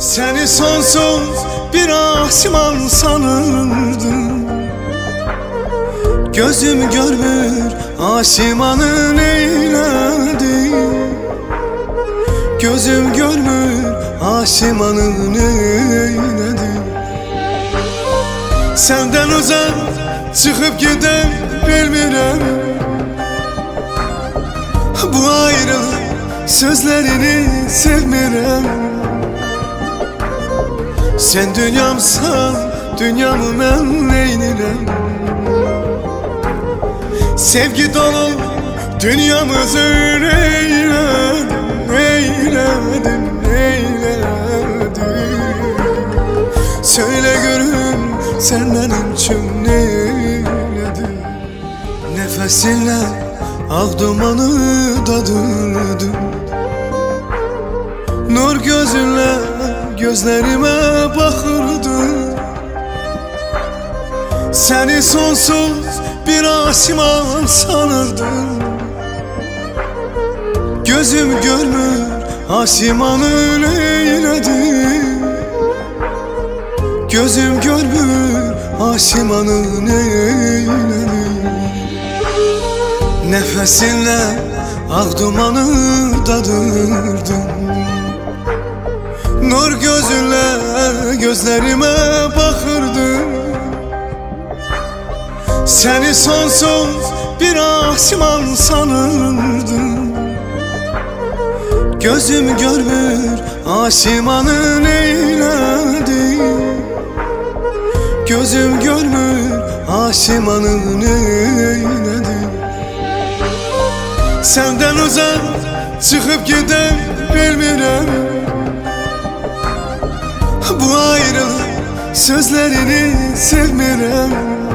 Seni sonsuz bir asman sanırdım. Gözüm görmür aşimanı neyledi. Gözüm görmür aşimanı neyledi. Senden uzak çıkıp giden bilmirəm. Bu ayrılık sözlerini sevmirəm. Sen dünyamsan dünyamı mən neynirəm. Sevgi dolu dünyamızı eyledim, eyledim, eyledim. Söyle görüm sen benim için neyledin. Nefesinle ağ dumanı dadırdım. Nur gözünle gözlerime bakırdın. Seni sonsuz bir asman sanırdım. Gözüm görmür aşimanı neyledi. Gözüm görmür aşimanı neyledi. Nefesinle ağ dumanı dadırdım. Nur gözünle gözlerime bakırdın. Seni sonsuz bir asman sanırdım. Gözüm görmür aşimanı neyledi. Gözüm görmür aşimanı neyledi. Senden uzak çıkıp giden bilmirəm. Bu ayrılık sözlerini sevmirəm.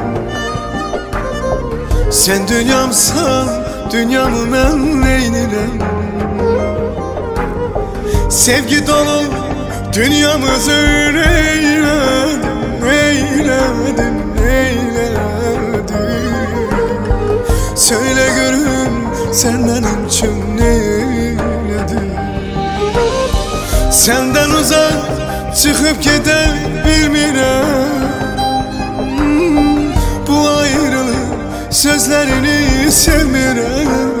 Sen dünyamsan dünyamı mən neynirəm. Sevgi dolu dünyamızı eyledim, eyledim, eyledim. Söyle görüm sen benim için neyledin. Senden uzak çıkıp giden bilmirəm. Bu ayrılık sözlerini sevmirəm.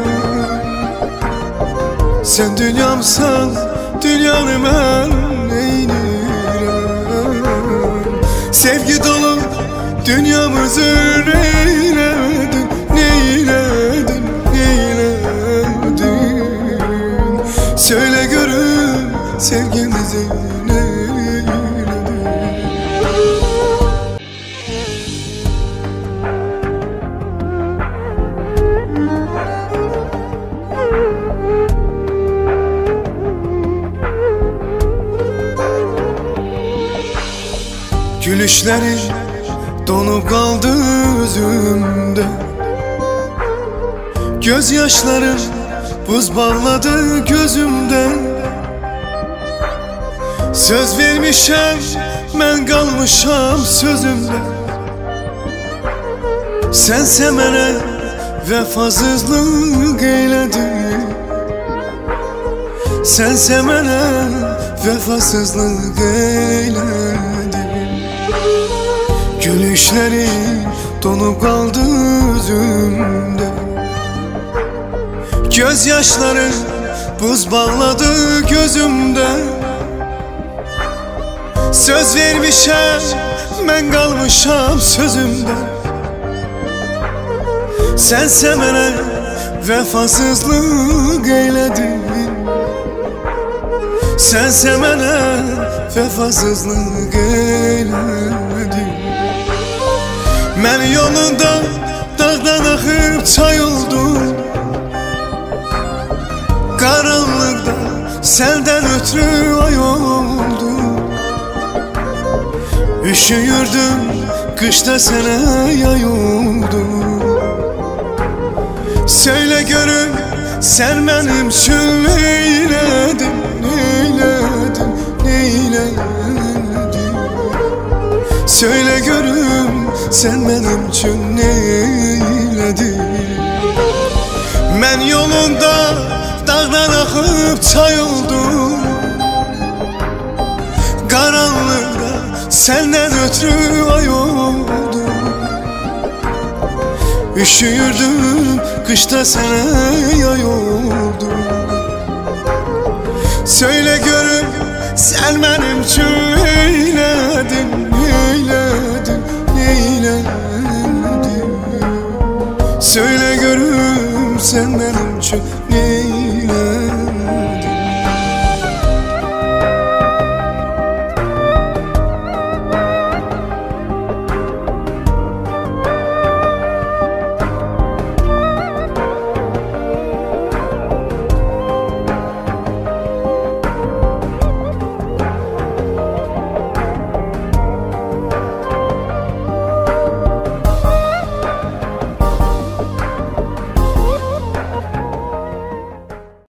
Sen dünyamsan dünyamı mən neynirəm. Sevgi dolu dünyamızı eyledin, neyledin, neyledin. Söyle görüm sevgimizi neyledin. Gülüşleri donup kaldı özümde. Gözyaşları buz bağladı gözümden. Söz vermişəm, mən qalmışam sözümdə. Sənsə mənə vəfasızlıq eylədin. Sənsə mənə vəfasızlıq eylədin. Gülüşləri donup kaldı özümde. Gözyaşları buz bağladı gözümde. Söz vermişəm, mən qalmışam sözümdə. Sənsə mənə vəfasızlıq eylədin. Sənsə mənə vəfasızlıq eylədin. Mən yolunda dağdan axıb çay oldum. Qaranlıqda səndən ötürü ay oldum. Üşüyürdüm kışta sənə yay oldum. Söyle görüm sen benim için neyledin, neyledin, neyledin. Söyle görüm sen benim için neyledin. Ben yolunda dağdan akıp çay oldum. Karanlıkta senden ötürü ay oldu. Üşüyürdüm kışta sana yay oldu. Söyle görüm sen benim için neyledin, neyledin, neyledin. Söyle görüm sen